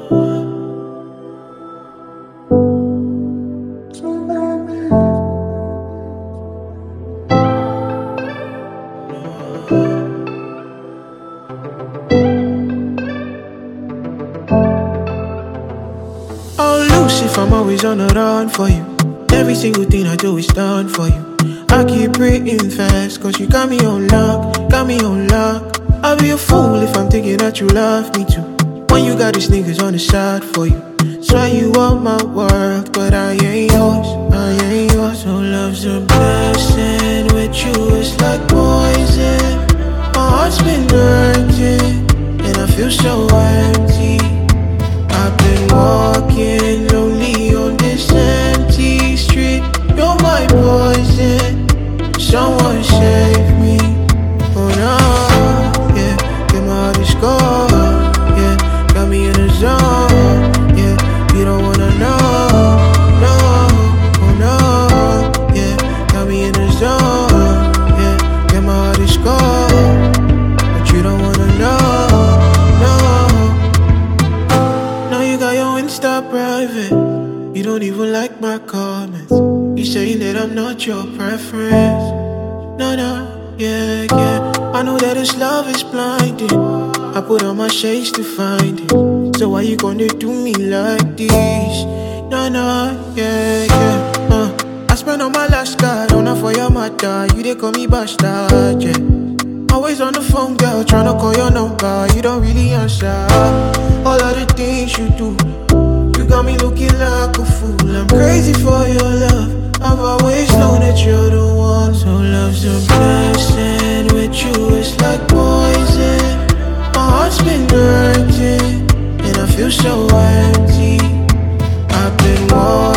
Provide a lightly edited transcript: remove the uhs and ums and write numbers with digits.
I'll lose if I'm always on the run for you. Every single thing I do is done for you. I keep breathing fast, cause you got me on lock, got me on lock. I'll be a fool if I'm thinking that you love me too, when you got these niggas on the side for you. Swear you want my work, but I ain't yours, I ain't yours. So love's a blessing, with you it's like poison. My heart's been hurting, and I feel so empty. I've been walking lonely on this empty street. You're my poison, someone save me. Oh no, yeah, get my heart to score. Yeah, got me in the zone. Yeah, you don't wanna know, no, oh no. Yeah, got me in the zone. Yeah, get my heart to score, but you don't wanna know, no. Now you got your Insta private. You don't even like my comments. You saying that I'm not your preference. No, no, yeah, yeah. I know that this love is blinding. I put on my shades to find it. So why you gonna do me like this? No, no, yeah, yeah. I spent all my last card on her for your mother. You they call me bastard, yeah. Always on the phone, girl, tryna call your number. You don't really answer. All of the things you do, you got me looking like a fool. I'm crazy for your love. I've always known that you're the one. So love's a blessing, with you it's like poison. My heart's been hurting, and I feel so empty. I've been walking